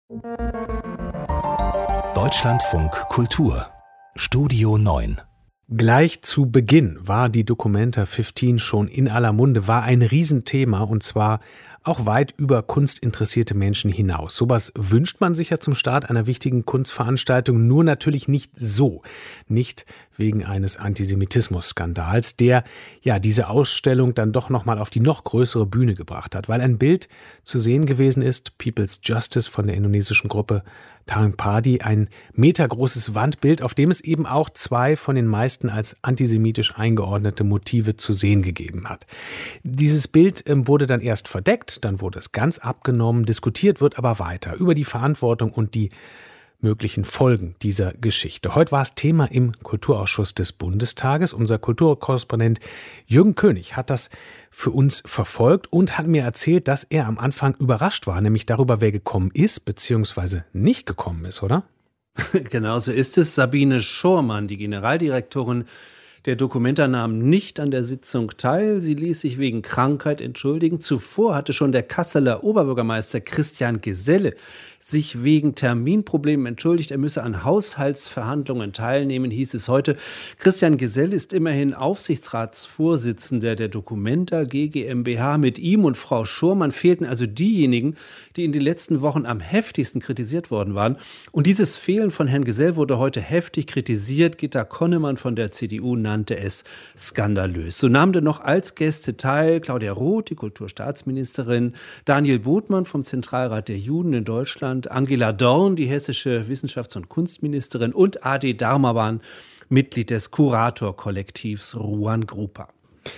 Deutschlandfunk Kultur Studio 9. Gleich zu Beginn war die Documenta 15 schon in aller Munde, war ein Riesenthema und zwar auch weit über kunstinteressierte Menschen hinaus. Sowas wünscht man sich ja zum Start einer wichtigen Kunstveranstaltung, nur natürlich nicht so. Nicht wegen eines Antisemitismus-Skandals, der ja diese Ausstellung dann doch nochmal auf die noch größere Bühne gebracht hat, weil ein Bild zu sehen gewesen ist, People's Justice von der indonesischen Gruppe Taring Padi, ein metergroßes Wandbild, auf dem es eben auch zwei von den meisten als antisemitisch eingeordnete Motive zu sehen gegeben hat. Dieses Bild wurde dann erst verdeckt, dann wurde es ganz abgenommen, diskutiert wird aber weiter über die Verantwortung und die möglichen Folgen dieser Geschichte. Heute war es Thema im Kulturausschuss des Bundestages. Unser Kulturkorrespondent Jürgen König hat das für uns verfolgt und hat mir erzählt, dass er am Anfang überrascht war, nämlich darüber, wer gekommen ist bzw. nicht gekommen ist, oder? Genau so ist es. Sabine Schormann, die Generaldirektorin der Documenta, nahm nicht an der Sitzung teil. Sie ließ sich wegen Krankheit entschuldigen. Zuvor hatte schon der Kasseler Oberbürgermeister Christian Geselle sich wegen Terminproblemen entschuldigt. Er müsse an Haushaltsverhandlungen teilnehmen, hieß es heute. Christian Geselle ist immerhin Aufsichtsratsvorsitzender der Documenta GmbH. Mit ihm und Frau Schormann fehlten also diejenigen, die in den letzten Wochen am heftigsten kritisiert worden waren. Und dieses Fehlen von Herrn Gesell wurde heute heftig kritisiert. Gitta Konnemann von der CDU nannte es skandalös. So nahmen dann noch als Gäste teil Claudia Roth, die Kulturstaatsministerin, Daniel Bodmann vom Zentralrat der Juden in Deutschland, Angela Dorn, die hessische Wissenschafts- und Kunstministerin, und Adi Darmawan, Mitglied des Kuratorkollektivs Ruan Grupa.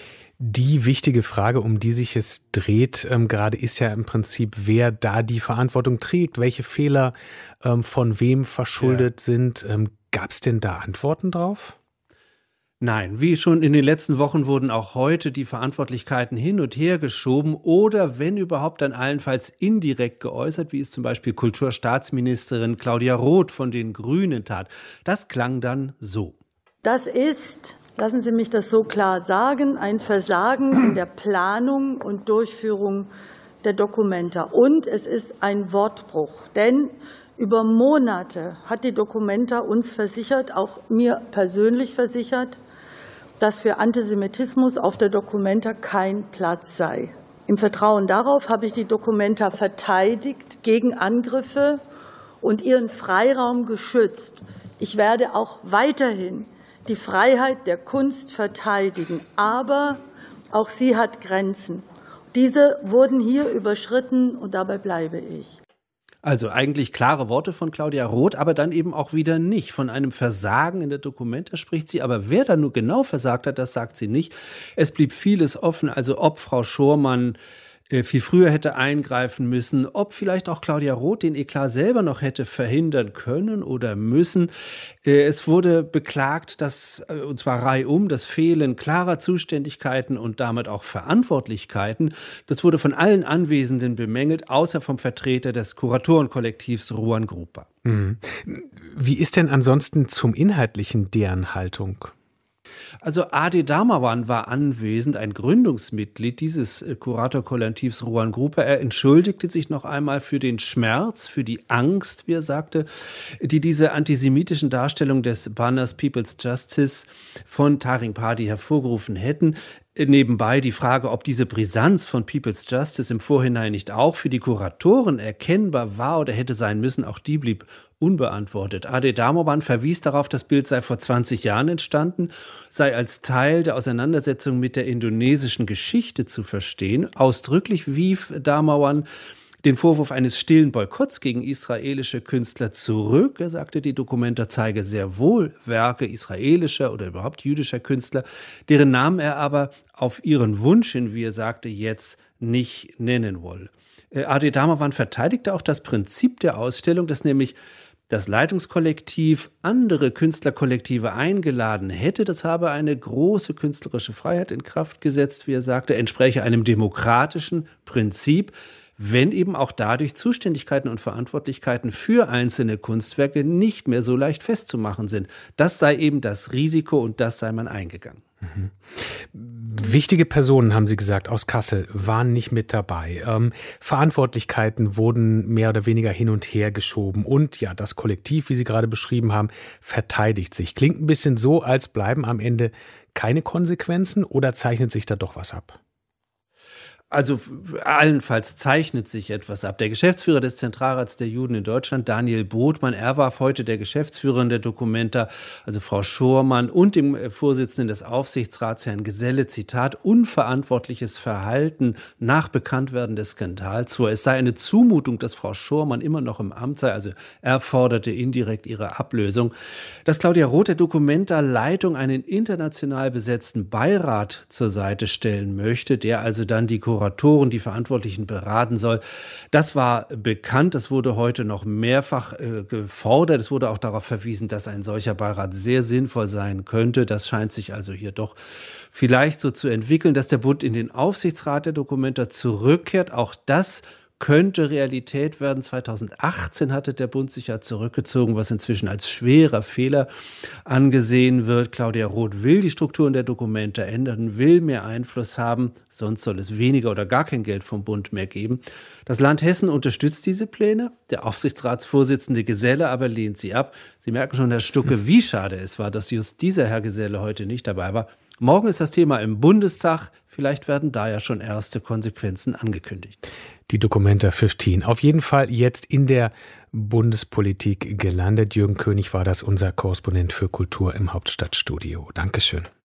Die wichtige Frage, um die sich es dreht, gerade ist ja im Prinzip, wer da die Verantwortung trägt, welche Fehler von wem verschuldet sind. Gab es denn da Antworten drauf? Nein, wie schon in den letzten Wochen wurden auch heute die Verantwortlichkeiten hin und her geschoben oder, wenn überhaupt, dann allenfalls indirekt geäußert, wie es zum Beispiel Kulturstaatsministerin Claudia Roth von den Grünen tat. Das klang dann so. Das ist, lassen Sie mich das so klar sagen, ein Versagen in der Planung und Durchführung der Documenta. Und es ist ein Wortbruch, denn über Monate hat die Documenta uns versichert, auch mir persönlich versichert, dass für Antisemitismus auf der Documenta kein Platz sei. Im Vertrauen darauf habe ich die Documenta verteidigt gegen Angriffe und ihren Freiraum geschützt. Ich werde auch weiterhin die Freiheit der Kunst verteidigen, aber auch sie hat Grenzen. Diese wurden hier überschritten und dabei bleibe ich. Also eigentlich klare Worte von Claudia Roth, aber dann eben auch wieder nicht. Von einem Versagen in der Documenta spricht sie, aber wer da nur genau versagt hat, das sagt sie nicht. Es blieb vieles offen, also ob Frau Schormann viel früher hätte eingreifen müssen, ob vielleicht auch Claudia Roth den Eklat selber noch hätte verhindern können oder müssen. Es wurde beklagt, dass, und zwar reihum, das Fehlen klarer Zuständigkeiten und damit auch Verantwortlichkeiten. Das wurde von allen Anwesenden bemängelt, außer vom Vertreter des Kuratorenkollektivs Ruan Grupa. Wie ist denn ansonsten zum Inhaltlichen deren Haltung? Also Adi Darmawan war anwesend, ein Gründungsmitglied dieses Kuratorkollektivs Ruan Grupa. Er entschuldigte sich noch einmal für den Schmerz, für die Angst, wie er sagte, die diese antisemitischen Darstellungen des Banners People's Justice von Taring Padi hervorgerufen hätten. Nebenbei die Frage, ob diese Brisanz von People's Justice im Vorhinein nicht auch für die Kuratoren erkennbar war oder hätte sein müssen, auch die blieb unbeantwortet. Adi Darmawan verwies darauf, das Bild sei vor 20 Jahren entstanden, sei als Teil der Auseinandersetzung mit der indonesischen Geschichte zu verstehen. Ausdrücklich wies Darmawan den Vorwurf eines stillen Boykotts gegen israelische Künstler zurück. Er sagte, die Documenta zeige sehr wohl Werke israelischer oder überhaupt jüdischer Künstler, deren Namen er aber auf ihren Wunsch hin, wie er sagte, jetzt nicht nennen wolle. Adi Darmawan verteidigte auch das Prinzip der Ausstellung, dass nämlich das Leitungskollektiv andere Künstlerkollektive eingeladen hätte. Das habe eine große künstlerische Freiheit in Kraft gesetzt, wie er sagte, entspräche einem demokratischen Prinzip. wenn eben auch dadurch Zuständigkeiten und Verantwortlichkeiten für einzelne Kunstwerke nicht mehr so leicht festzumachen sind. Das sei eben das Risiko und das sei man eingegangen. Mhm. Wichtige Personen, haben Sie gesagt, aus Kassel waren nicht mit dabei. Verantwortlichkeiten wurden mehr oder weniger hin und her geschoben. Und ja, das Kollektiv, wie Sie gerade beschrieben haben, verteidigt sich. Klingt ein bisschen so, als bleiben am Ende keine Konsequenzen oder zeichnet sich da doch was ab? Also allenfalls zeichnet sich etwas ab. Der Geschäftsführer des Zentralrats der Juden in Deutschland, Daniel Brodmann, er war heute der Geschäftsführer der Documenta, also Frau Schormann, und dem Vorsitzenden des Aufsichtsrats, Herrn Geselle, Zitat, unverantwortliches Verhalten nach Bekanntwerden des Skandals vor. Es sei eine Zumutung, dass Frau Schormann immer noch im Amt sei, also er forderte indirekt ihre Ablösung. Dass Claudia Roth der Documenta-Leitung einen international besetzten Beirat zur Seite stellen möchte, der also dann die Kuratoren, die Verantwortlichen beraten soll. Das war bekannt, das wurde heute noch mehrfach gefordert. Es wurde auch darauf verwiesen, dass ein solcher Beirat sehr sinnvoll sein könnte. Das scheint sich also hier doch vielleicht so zu entwickeln, dass der Bund in den Aufsichtsrat der Documenta zurückkehrt. Auch das könnte Realität werden. 2018 hatte der Bund sich ja zurückgezogen, was inzwischen als schwerer Fehler angesehen wird. Claudia Roth will die Strukturen der Documenta ändern, will mehr Einfluss haben, sonst soll es weniger oder gar kein Geld vom Bund mehr geben. Das Land Hessen unterstützt diese Pläne, der Aufsichtsratsvorsitzende Geselle aber lehnt sie ab. Sie merken schon, Herr Stucke, wie schade es war, dass just dieser Herr Geselle heute nicht dabei war. Morgen ist das Thema im Bundestag. Vielleicht werden da ja schon erste Konsequenzen angekündigt. Die Documenta 15. Auf jeden Fall jetzt in der Bundespolitik gelandet. Jürgen König war das, unser Korrespondent für Kultur im Hauptstadtstudio. Dankeschön.